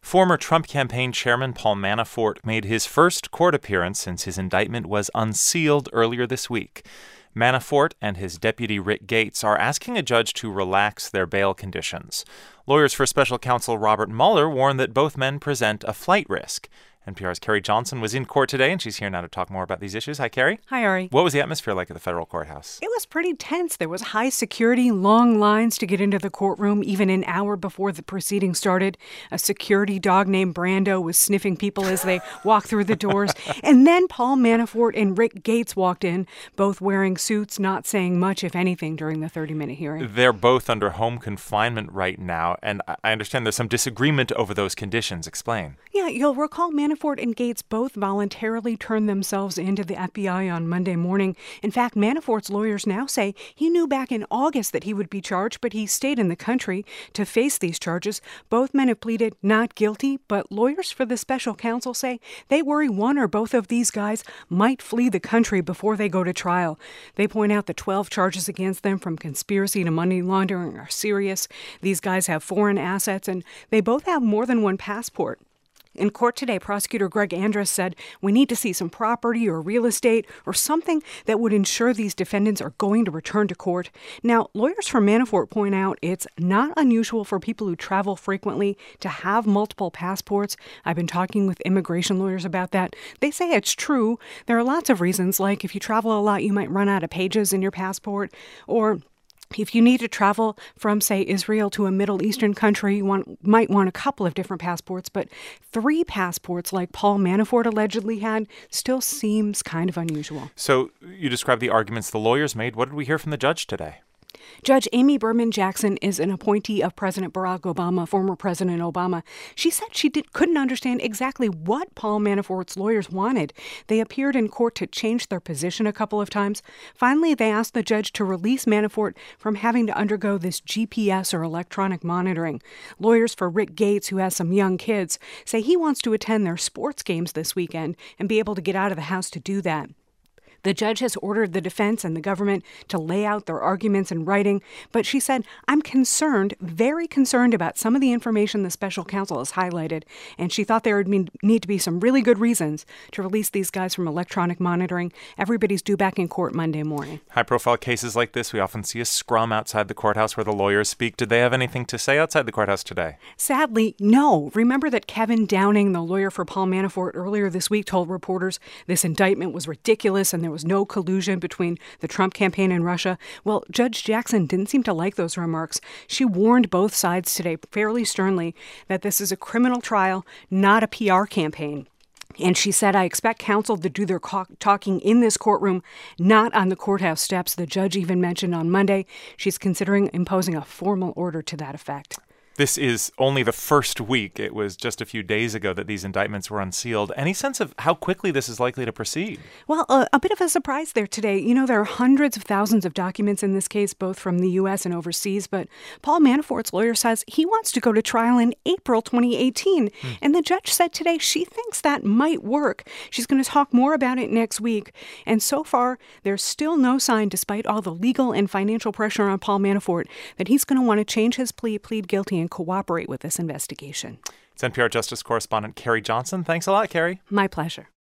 Former Trump campaign chairman Paul Manafort made his first court appearance since his indictment was unsealed earlier this week. Manafort and his deputy Rick Gates are asking a judge to relax their bail conditions. Lawyers for special counsel Robert Mueller warn that both men present a flight risk. NPR's Carrie Johnson was in court today, and she's here now to talk more about these issues. Hi, Carrie. Hi, Ari. What was the atmosphere like at the federal courthouse? It was pretty tense. There was high security, long lines to get into the courtroom, even an hour before the proceedings started. A security dog named Brando was sniffing people as they walked through the doors. And then Paul Manafort and Rick Gates walked in, both wearing suits, not saying much, if anything, during the 30-minute hearing. They're both under home confinement right now, and I understand there's some disagreement over those conditions. Explain. Yeah, you'll recall Manafort and Gates both voluntarily turned themselves into the FBI on Monday morning. In fact, Manafort's lawyers now say he knew back in August that he would be charged, but he stayed in the country to face these charges. Both men have pleaded not guilty, but lawyers for the special counsel say they worry one or both of these guys might flee the country before they go to trial. They point out the 12 charges against them, from conspiracy to money laundering, are serious. These guys have foreign assets, and they both have more than one passport. In court today, prosecutor Greg Andrus said we need to see some property or real estate or something that would ensure these defendants are going to return to court. Now, lawyers for Manafort point out it's not unusual for people who travel frequently to have multiple passports. I've been talking with immigration lawyers about that. They say it's true. There are lots of reasons, like if you travel a lot, you might run out of pages in your passport, or if you need to travel from, say, Israel to a Middle Eastern country, you might want a couple of different passports, but 3 passports like Paul Manafort allegedly had still seems kind of unusual. So you described the arguments the lawyers made. What did we hear from the judge today? Judge Amy Berman Jackson is an appointee of President Barack Obama, former President Obama. She said she couldn't understand exactly what Paul Manafort's lawyers wanted. They appeared in court to change their position a couple of times. Finally, they asked the judge to release Manafort from having to undergo this GPS or electronic monitoring. Lawyers for Rick Gates, who has some young kids, say he wants to attend their sports games this weekend and be able to get out of the house to do that. The judge has ordered the defense and the government to lay out their arguments in writing, but she said, I'm concerned, very concerned about some of the information the special counsel has highlighted, and she thought there would need to be some really good reasons to release these guys from electronic monitoring. Everybody's due back in court Monday morning. High-profile cases like this, we often see a scrum outside the courthouse where the lawyers speak. Did they have anything to say outside the courthouse today? Sadly, no. Remember that Kevin Downing, the lawyer for Paul Manafort, earlier this week told reporters this indictment was ridiculous and there was no collusion between the Trump campaign and Russia. Well, Judge Jackson didn't seem to like those remarks. She warned both sides today fairly sternly that this is a criminal trial, not a PR campaign. And she said, I expect counsel to do their talking in this courtroom, not on the courthouse steps. The judge even mentioned on Monday she's considering imposing a formal order to that effect. This is only the first week. It was just a few days ago that these indictments were unsealed. Any sense of how quickly this is likely to proceed? Well, a bit of a surprise there today. You know, there are hundreds of thousands of documents in this case, both from the U.S. and overseas. But Paul Manafort's lawyer says he wants to go to trial in April 2018. And the judge said today she thinks that might work. She's going to talk more about it next week. And so far, there's still no sign, despite all the legal and financial pressure on Paul Manafort, that he's going to want to change his plea, plead guilty, and cooperate with this investigation. It's NPR Justice correspondent Carrie Johnson. Thanks a lot, Carrie. My pleasure.